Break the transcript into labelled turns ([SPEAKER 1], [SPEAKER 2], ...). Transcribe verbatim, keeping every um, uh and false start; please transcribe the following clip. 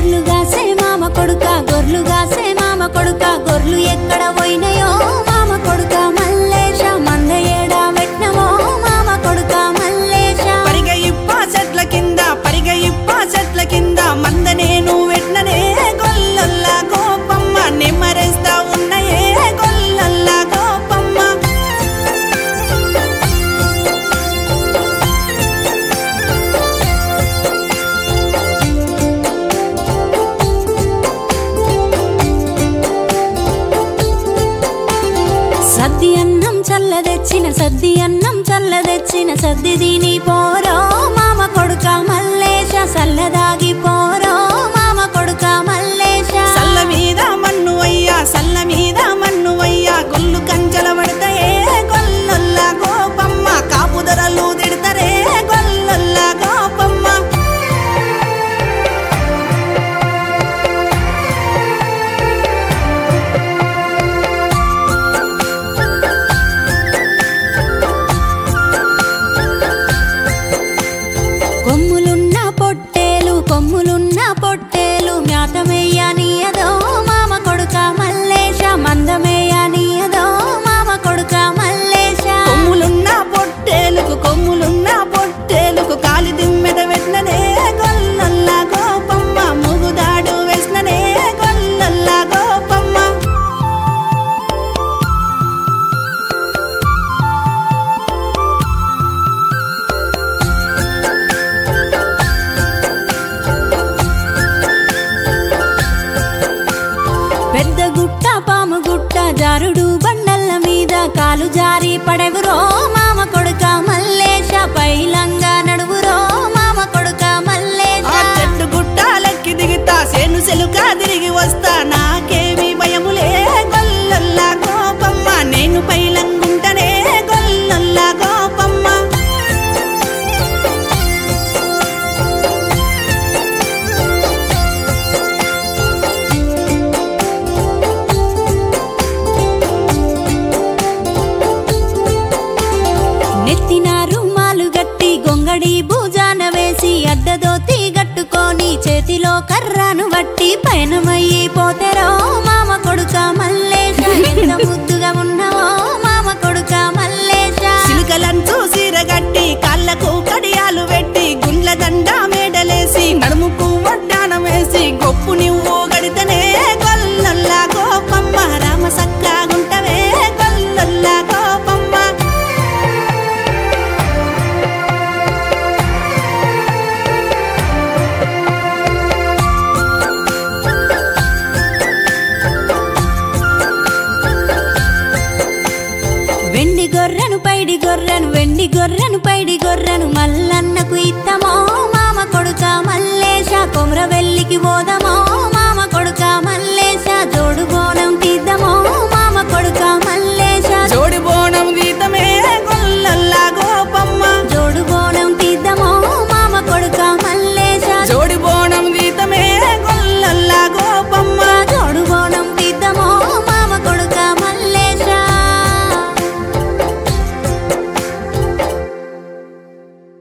[SPEAKER 1] గొర్లుగాసే మామ కొడుక గొర్లుగాసే మామ కొడుక గొర్లు ఎక్కడ పోయినాయో మామ కొడుక మల్లేశ మంద ఏడా వెట్నమో మామ కొడుక మల్లేశ
[SPEAKER 2] పరిగ ఇప్ప చెట్ల కింద పరిగ ఇప్ప చెట్ల కింద మంద నేను వెట్ననే గొల్లల్లా గోపమ్మ నిమ్మరేస్తా ఉన్నయే గొల్లల్లా గోపమ్మ
[SPEAKER 1] సద్ది అన్నం చల్లదెచ్చిన సద్ది అన్నం చల్లదెచ్చిన సద్ది దీని పోరో మామ కొడుక మల్లేశ సల్లదాగి పోరో మామ కొడుక మల్లేశ
[SPEAKER 2] సల్ల మీద మన్ను అయ్యా సల్ల మీద మన్ను అయ్యా గొల్లు కంచెల పడతాయే గొల్లల్లా గోపమ్మ కాపుదరలు తిడతరే గొల్లల్లా గోపమ్మ
[SPEAKER 1] కొమ్ములున్న పొట్టేలు కొమ్ములున్న పొట్టేలు మ్యాతమేయనీయదో మామ కొడుక మల్లేశ మందమేయనీయదో మామ కొడుక మల్లేశ
[SPEAKER 2] కొమ్ములున్న పొట్టేలుకు కొమ్ములున్న పొట్టేలుకు కాలి దిమ్మెద వెట్ననే గొల్లల్లా గోపమ్మ ముగుదాడు వేసిననే గొల్లల్లా గోపమ్మ
[SPEAKER 1] పెద్ద గుట్ట పాము గుట్ట జారుడు బండల్ల మీద కాలు జారి పడెవురో మామ కొడుక మల్లేశ పైలంగా నడువురో మామ కొడుక మల్లేశ
[SPEAKER 2] ఆ చెట్టు గుట్టాలెక్కి దిగుతా సేను సెలుక తిరిగి వస్తా నాకేమి భయములే గొల్లల్లా గోపమ్మ నేను పైలంగుంటనే గొల్లల్లా గోపమ్మ
[SPEAKER 1] నెత్తిన రుమాలు గట్టి గొంగడి భుజాన వేసి అడ్డదోతి గట్టుకొని చేతిలో కర్రను వట్టి పయనమయ్యి పోతెరో మామ కొడుక మల్లేశ ఎంత ముద్దుగా ఉన్నావో మామ కొడుక మల్లేశ
[SPEAKER 2] సిలుకలంటూ సీరగట్టి కాళ్ళకు కడియాలు పెట్టి గుండ్ల దండ మేడలేసి నడుముకు వడ్డానం వేసి గొప్పు నువ్వు గడితనే గొల్లల్లా గోపమ్మ రామ సక్కాగుంటవే గొల్లల్లా గోపమ్మ
[SPEAKER 1] వెండి గొర్రెను పైడి గొర్రెను వెండి గొర్రెను పైడి గొర్రెను మల్లన్నకు ఇత్తమో మామ కొడుక మల్లేశ కొమర వెల్లికి పోదమో